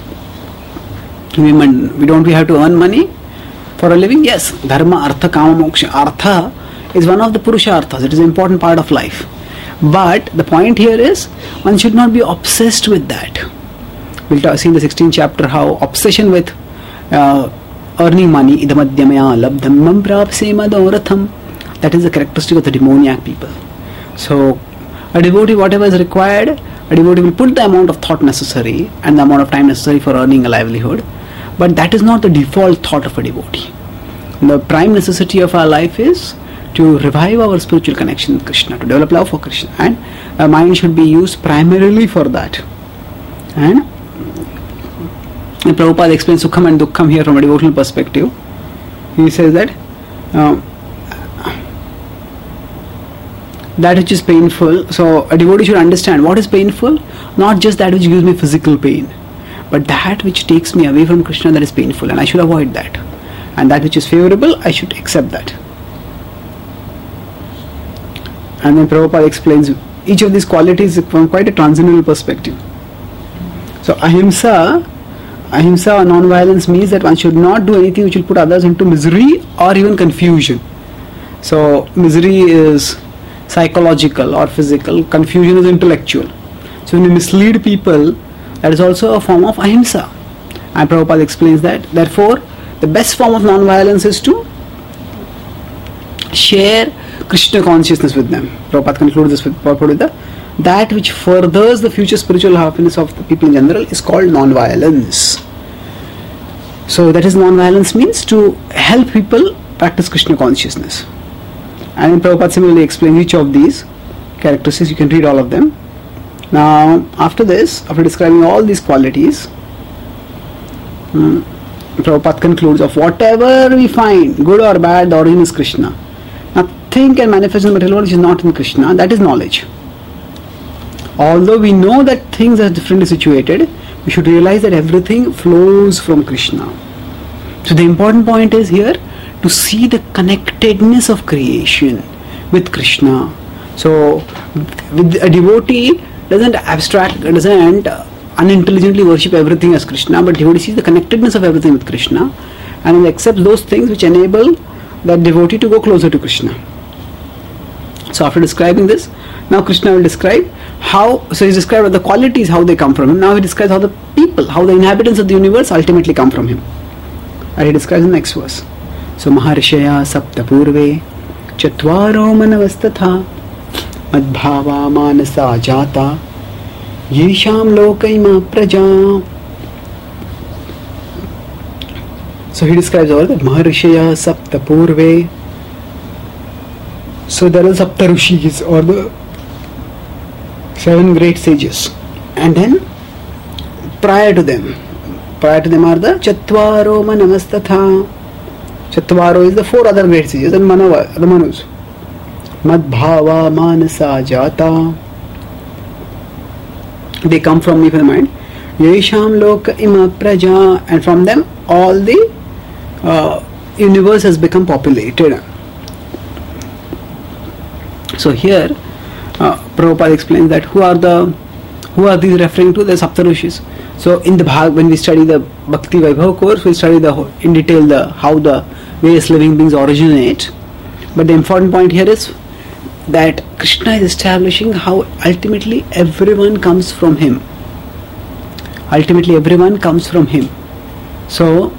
we have to earn money for a living? Yes. Dharma, Artha, Kama, Moksha. Artha is one of the Purusharthas. It is an important part of life. But the point here is, one should not be obsessed with that. We'll see in the 16th chapter how obsession with earning money, idamadhyamaya labdham mam prapsema doratham, that is the characteristic of the demoniac people. So, a devotee, whatever is required, a devotee will put the amount of thought necessary and the amount of time necessary for earning a livelihood. But that is not the default thought of a devotee. The prime necessity of our life is to revive our spiritual connection with Krishna, to develop love for Krishna, and our mind should be used primarily for that. And Prabhupada explains Sukham and Dukkham here from a devotional perspective. He says that that which is painful, so a devotee should understand what is painful, not just that which gives me physical pain, but that which takes me away from Krishna, that is painful, and I should avoid that. And that which is favorable, I should accept that. And then Prabhupada explains each of these qualities from quite a transcendental perspective. So ahimsa or non-violence means that one should not do anything which will put others into misery or even confusion. So misery is psychological or physical, confusion is intellectual. So when you mislead people, that is also a form of ahimsa. And Prabhupada explains that, therefore, the best form of non-violence is to share Krishna consciousness with them. Prabhupada concludes this with that which furthers the future spiritual happiness of the people in general is called non-violence. So that is non-violence means to help people practice Krishna consciousness. And Prabhupada similarly explains each of these characteristics. You can read all of them. Now, after this, after describing all these qualities, Prabhupada concludes, of whatever we find, good or bad, the origin is Krishna. Nothing can manifest in the material world which is not in Krishna. That is knowledge. Although we know that things are differently situated, we should realize that everything flows from Krishna. So the important point is here to see the connectedness of creation with Krishna. So with a devotee doesn't unintelligently worship everything as Krishna, but devotee sees the connectedness of everything with Krishna and accepts those things which enable that devotee to go closer to Krishna. So after describing this, now Krishna will describe how, so he's described the qualities, how they come from him. Now he describes how the people, how the inhabitants of the universe ultimately come from him. And he describes in the next verse. So Maharshaya Sapta Purve Chatvaro Manavastatha Madbhava Manasa Jata Yesham Lokaima Praja. So he describes all that Maharshaya Sapta Purve. So there are Sapta Rishis, or the 7 great sages, and then prior to them are the Chatvaro Manavastatha. Chatvaro is the 4 other great sages, and Manava, the Manus. Madbhava Manasa Jata. They come from me, from the mind. Yesham Loka Ima Praja, and from them all the universe has become populated. So here Prabhupada explains that who are these referring to? The Saptarishis. So in the Bhag, when we study the Bhakti Vaibhav course, we study in detail how the various living beings originate. But the important point here is that Krishna is establishing how ultimately everyone comes from him. Ultimately everyone comes from him. So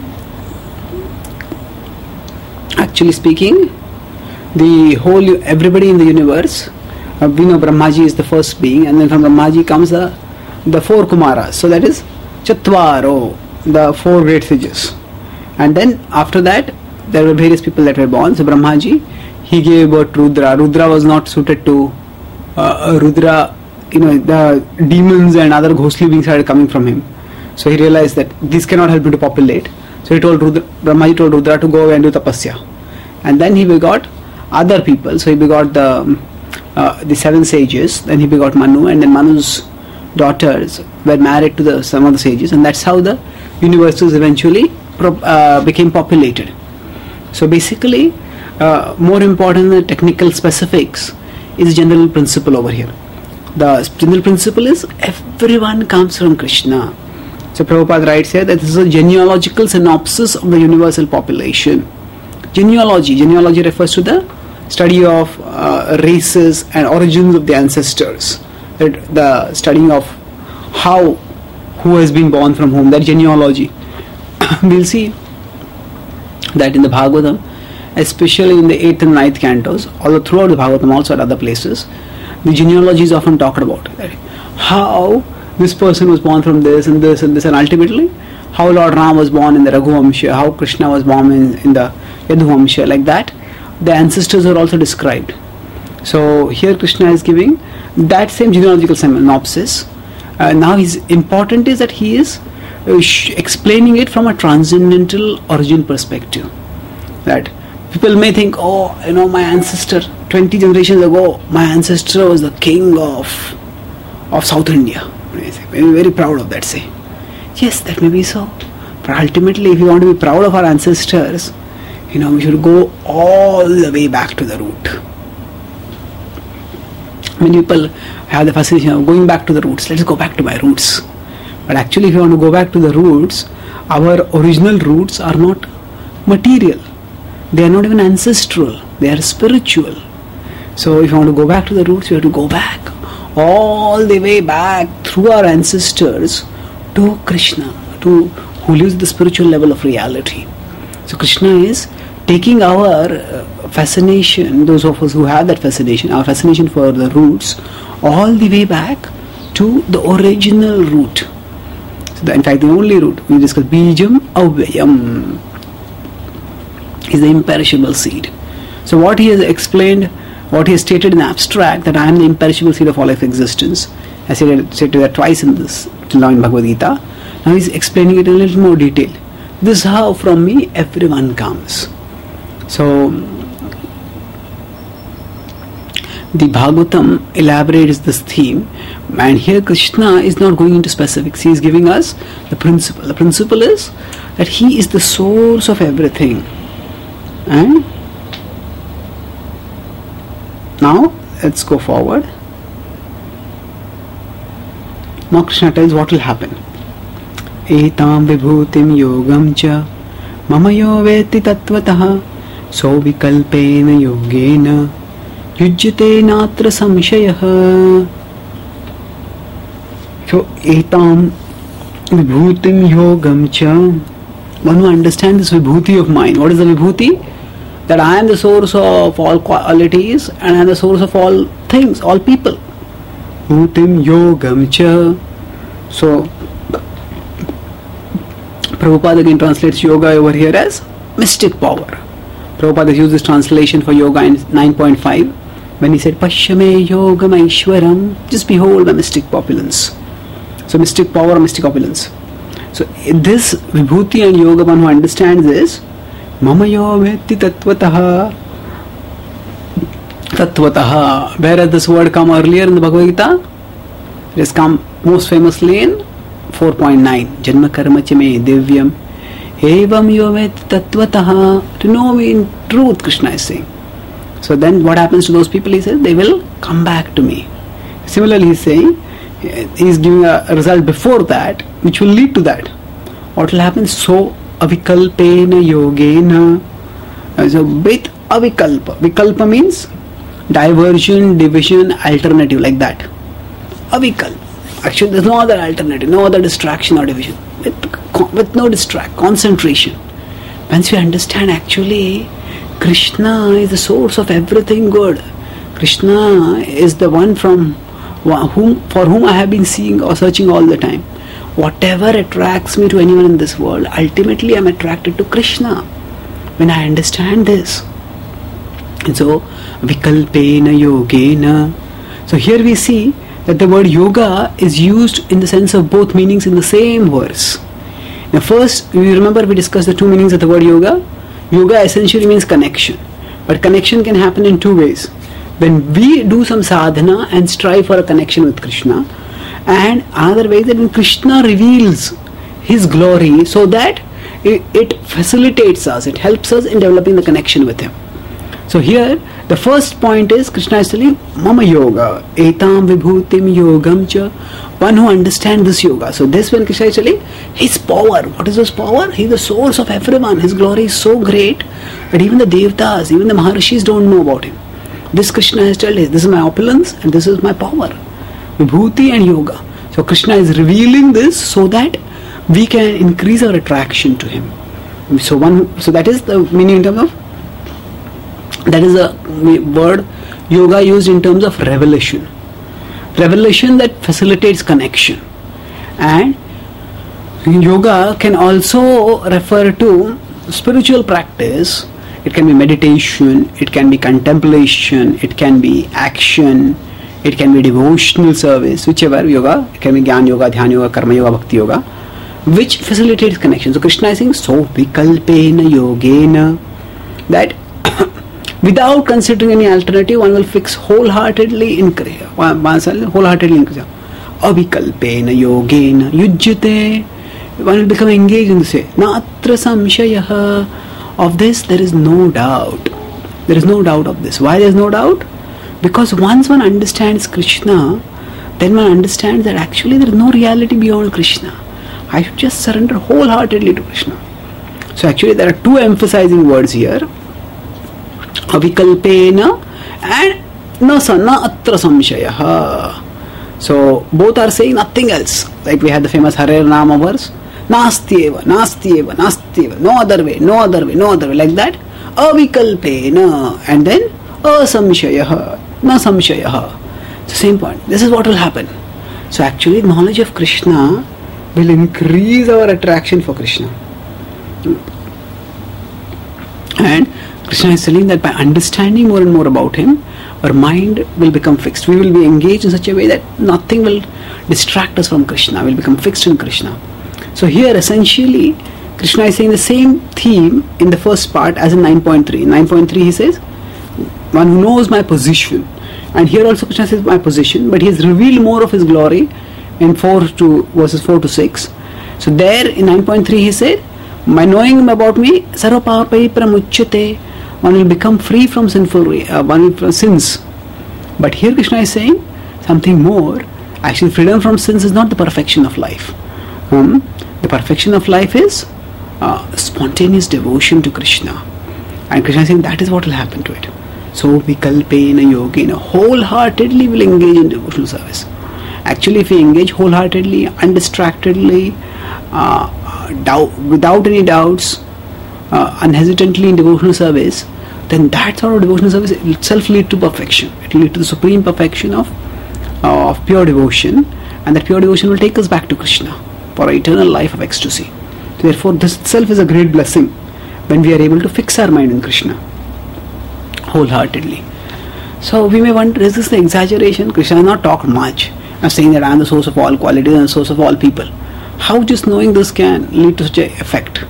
actually speaking, everybody in the universe, we know Brahmaji is the first being, and then from Brahmaji comes the 4 Kumaras. So that is Chatvaro, the 4 great sages. And then after that, there were various people that were born. So Brahmaji, he gave birth to Rudra. Rudra was not suited to Rudra. The demons and other ghostly beings started coming from him. So he realized that this cannot help him to populate. So Brahmaji told Rudra to go away and do tapasya. And then he begot other people. So he begot the 7 sages. Then he begot Manu, and then Manu's daughters were married to some of the sages, and that's how the universes eventually became populated. So basically, more important than the technical specifics is the general principle over here. The general principle is everyone comes from Krishna. So Prabhupada writes here that this is a genealogical synopsis of the universal population. Genealogy refers to the study of races and origins of the ancestors. The studying of who has been born from whom, that genealogy. We'll see that in the Bhagavatam, especially in the 8th and 9th cantos, although throughout the Bhagavatam also at other places, the genealogy is often talked about. How this person was born from this and this and this, and ultimately how Lord Ram was born in the Raghuvamsha, how Krishna was born in the Yaduvamsha, like that. The ancestors are also described. So here Krishna is giving that same genealogical synopsis. Now his important is that he is explaining it from a transcendental origin perspective. That people may think, my ancestor, 20 generations ago, my ancestor was the king of South India. Very, very proud of that, say. Yes, that may be so. But ultimately, if you want to be proud of our ancestors, we should go all the way back to the root. Many people have the fascination of going back to the roots. Let's go back to my roots. But actually, if you want to go back to the roots, our original roots are not material. They are not even ancestral. They are spiritual. So if you want to go back to the roots, you have to go back all the way back through our ancestors to Krishna, who lives the spiritual level of reality. So Krishna is taking our fascination, those of us who have that fascination, our fascination for the roots, all the way back to the original root. So in fact, the only root we discussed, Bijam Avyayam, is the imperishable seed. So what he has explained, what he has stated in abstract, that I am the imperishable seed of all of existence, as he said that twice in this, till now in Bhagavad Gita. Now he is explaining it in a little more detail. This is how from me everyone comes. So the Bhagavatam elaborates this theme, and here Krishna is not going into specifics. He is giving us the principle. The principle is that he is the source of everything. And now let's go forward. Now Krishna tells what will happen. Etam vibhutim yogam cha mamayo veti tatvatah so vikalpena yogena yujyate natra samshayah. So etam vibhutim yogam cha, one who understands this vibhuti of mine. What is the vibhuti? That I am the source of all qualities and I am the source of all things, all people. Bhutim yogam cha. So Prabhupada again translates yoga over here as mystic power. Prabhupada has used this translation for yoga in 9.5 when he said Pashyame yogam aishwaram, just behold my mystic opulence. So mystic power, mystic opulence. So this vibhuti and yoga, one who understands this, Mamayo veti tatvatah. Tatvatah. Where has this word come earlier in the Bhagavad Gita? It has come most famously in 4.9. Janma karma chame divyam. Evam yo veti tatvatah. To know me in truth, Krishna is saying. So then what happens to those people? He says, they will come back to me. Similarly, he is saying, he is giving a result before that, which will lead to that. What will happen? So avikalpena yogena. So with avikalpa. Vikalpa means diversion, division, alternative, like that. Avikalpa. Actually, there is no other alternative, no other distraction or division. With no concentration. Once we understand actually Krishna is the source of everything good. Krishna is the one for whom I have been seeing or searching all the time. Whatever attracts me to anyone in this world, ultimately I am attracted to Krishna. When I understand this. And so, vikalpena yogena. So here we see that the word yoga is used in the sense of both meanings in the same verse. Now first, you remember we discussed the two meanings of the word yoga. Yoga essentially means connection. But connection can happen in two ways. When we do some sadhana and strive for a connection with Krishna, and another way that when Krishna reveals His glory so that it facilitates us, it helps us in developing the connection with Him. So here, the first point is Krishna is telling Mama Yoga, Etam Vibhutim Yogam Cha, one who understands this yoga. So this when Krishna is telling His power. What is His power? He is the source of everyone. His glory is so great that even the Devtas, even the Maharishis don't know about Him. This Krishna has told us, this is my opulence and this is my power. Vibhuti and yoga. So Krishna is revealing this so that we can increase our attraction to Him. So that is the meaning in terms of, that is a word yoga used in terms of revelation. Revelation that facilitates connection. And yoga can also refer to spiritual practice. It can be meditation, it can be contemplation, it can be action, it can be devotional service, whichever yoga. It can be Jnana Yoga, Dhyana Yoga, Karma Yoga, Bhakti Yoga, which facilitates connection. So Krishna is saying, so vikalpena yogena, that without considering any alternative, one will fix wholeheartedly in Kriya. Avikalpena yogena yujyate. One will become engaged in this way. Natra samshayah. Of this there is no doubt. There is no doubt of this. Why there is no doubt? Because once one understands Krishna, then one understands that actually there is no reality beyond Krishna. I should just surrender wholeheartedly to Krishna. So actually there are two emphasizing words here. Avikalpena and na atra samshayah. So both are saying nothing else. Like we had the famous Hare Nama verse. Nastyeva, nastyeva, nastyeva. No other way, no other way, no other way. Like that. Avikalpena. And then asamshayah, na samshayah. It's the same point. This is what will happen. So actually knowledge of Krishna will increase our attraction for Krishna. And Krishna is telling that by understanding more and more about him, our mind will become fixed. We will be engaged in such a way that nothing will distract us from Krishna. We will become fixed in Krishna. So here essentially Krishna is saying the same theme in the first part as in 9.3. In 9.3 he says, one who knows my position. And here also Krishna says my position, but he has revealed more of his glory in verses 4 to 6. So there in 9.3 he said, by knowing about me, sarva papai pramuchyate, one will become free from sins. But here Krishna is saying something more. Actually, freedom from sins is not the perfection of life. The perfection of life is spontaneous devotion to Krishna. And Krishna is saying that is what will happen to it. So vikalpena yogena, wholeheartedly will engage in devotional service. Actually, if we engage wholeheartedly, undistractedly, without any doubts, unhesitantly in devotional service, then that sort of devotional service itself lead to perfection. It will lead to the supreme perfection of pure devotion, and that pure devotion will take us back to Krishna for an eternal life of ecstasy. So therefore, this itself is a great blessing when we are able to fix our mind in Krishna wholeheartedly. So we may wonder, is this the exaggeration? Krishna has not talked much. I'm saying that I am the source of all qualities and the source of all people. How just knowing this can lead to such an effect?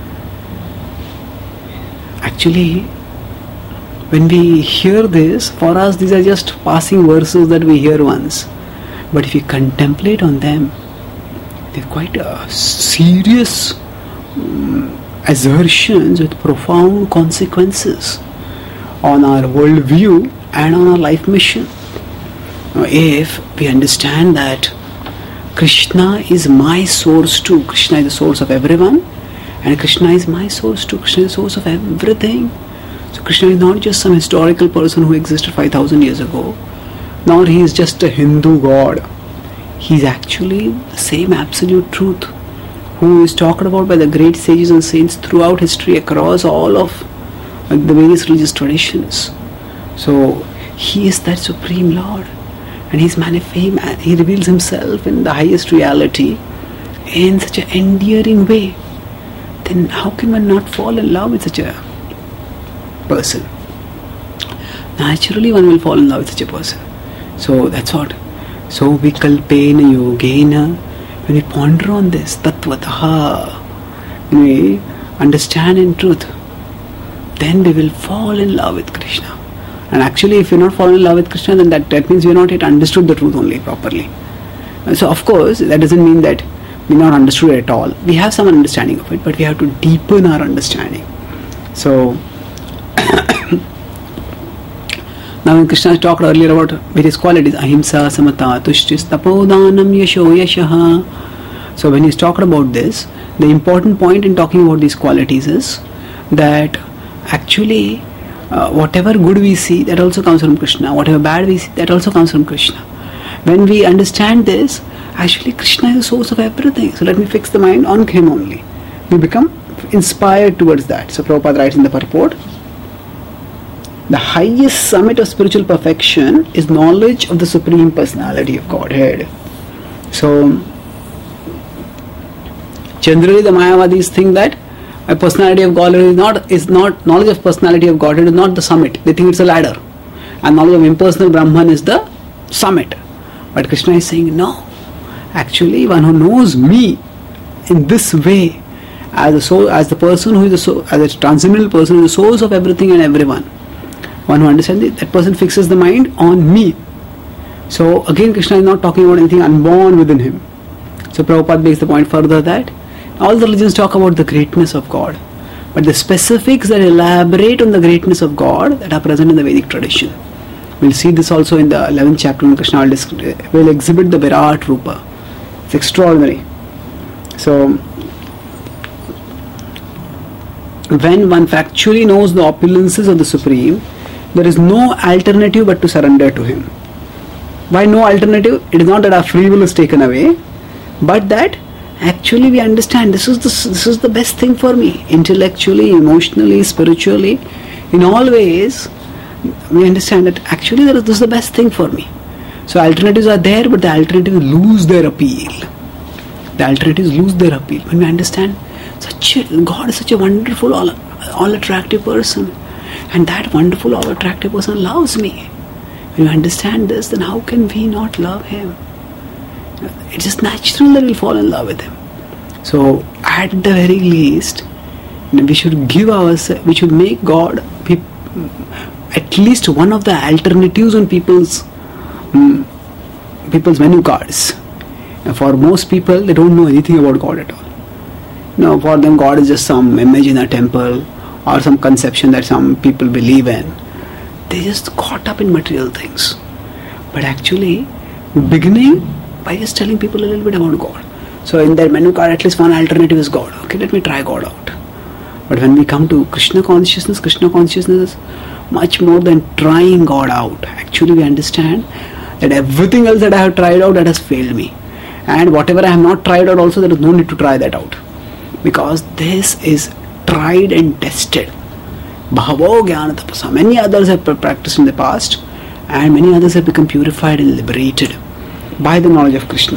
Actually, when we hear this, for us these are just passing verses that we hear once. But if you contemplate on them, they're quite serious assertions with profound consequences on our worldview and on our life mission. Now, if we understand that Krishna is my source too, Krishna is the source of everyone, and Krishna is my source too, Krishna is the source of everything. So Krishna is not just some historical person who existed 5,000 years ago, nor he is just a Hindu god. He is actually the same absolute truth who is talked about by the great sages and saints throughout history across all of the various religious traditions. So he is that supreme Lord, and he reveals himself in the highest reality in such an endearing way. Then how can one not fall in love with such a person? Naturally one will fall in love with such a person. So that's what. So vikalpena yogena, when we ponder on this tattvataha, when we understand in truth, then we will fall in love with Krishna. And actually if we not fall in love with Krishna, then that means we have not yet understood the truth only properly. So of course that doesn't mean that we not understood it at all. We have some understanding of it, but we have to deepen our understanding. So now when Krishna talked earlier about various qualities, ahimsa, samata, tushtis, tapodanam, yasho, yashaha. So when he's talking about this, the important point in talking about these qualities is that actually whatever good we see, that also comes from Krishna. Whatever bad we see, that also comes from Krishna. When we understand this, actually Krishna is the source of everything. So let me fix the mind on him only. We become inspired towards that. So Prabhupada writes in the purport, the highest summit of spiritual perfection is knowledge of the Supreme Personality of Godhead. So generally the Mayavadis think that a personality of Godhead is not knowledge of personality of Godhead is not the summit. They think it's a ladder, and knowledge of impersonal Brahman is the summit. But Krishna is saying no. Actually, one who knows me in this way, as the person who is as a transcendental person who is the source of everything and everyone, one who understands it, that person fixes the mind on me. So again, Krishna is not talking about anything unborn within him. So Prabhupada makes the point further that all the religions talk about the greatness of God, but the specifics that elaborate on the greatness of God that are present in the Vedic tradition. We'll see this also in the 11th chapter when Krishna will exhibit the Virat Rupa. It's extraordinary. So when one factually knows the opulences of the Supreme, there is no alternative but to surrender to Him. Why no alternative? It is not that our free will is taken away, but that actually we understand this is the best thing for me, intellectually, emotionally, spiritually, in all ways. We understand that actually this is the best thing for me. So alternatives are there, but the alternatives lose their appeal. the alternatives lose their appeal. When we understand God is such a wonderful, all attractive person, and that wonderful, all attractive person loves me. When we understand this, then how can we not love him? It's just natural that we'll fall in love with him. So at the very least, we should give ourselves, we should make God at least one of the alternatives on people's menu cards. For most people, they don't know anything about God at all. For them, God is just some image in a temple or some conception that some people believe in. They just caught up in material things. But actually, beginning by just telling people a little bit about God. So in their menu card, at least one alternative is God. Okay, let me try God out. But when we come to Krishna consciousness is much more than trying God out. Actually, we understand that everything else that I have tried out, that has failed me. And whatever I have not tried out also, there is no need to try that out. Because this is tried and tested. Bhavo Jnana Tapasa. Many others have practiced in the past, and many others have become purified and liberated by the knowledge of Krishna.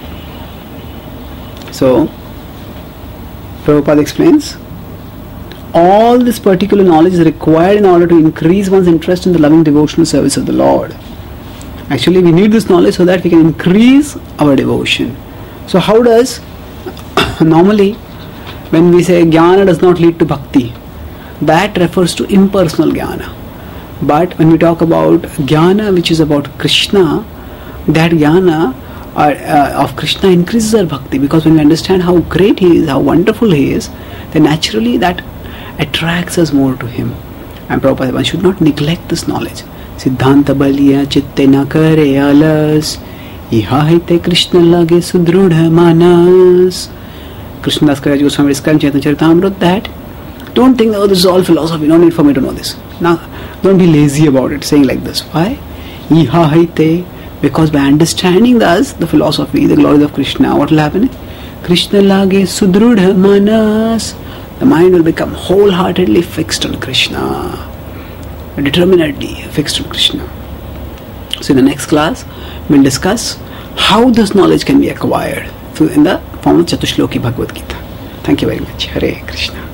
So, Prabhupada explains, all this particular knowledge is required in order to increase one's interest in the loving devotional service of the Lord. Actually, we need this knowledge so that we can increase our devotion. So how does, normally, when we say jnana does not lead to bhakti, that refers to impersonal jnana. But when we talk about jnana which is about Krishna, that jnana of Krishna increases our bhakti, because when we understand how great he is, how wonderful he is, then naturally that attracts us more to him. And Prabhupada, one should not neglect this knowledge. Siddhanta baliya chitte na kare alas, iha haite Krishna lage sudrudha manas. Krishnadas Kaviraj Goswami described in Chaitanya Charitamrita that don't think, oh, this is all philosophy, no need for me to know this. Now, don't be lazy about it, saying like this. Why? Iha haite, because by understanding thus the philosophy, the glories of Krishna, what will happen? Krishna lage sudrudha manas. The mind will become wholeheartedly fixed on Krishna, determinedly fixed on Krishna. So in the next class, we'll discuss how this knowledge can be acquired in the form of Chatushloki Bhagavad Gita. Thank you very much. Hare Krishna.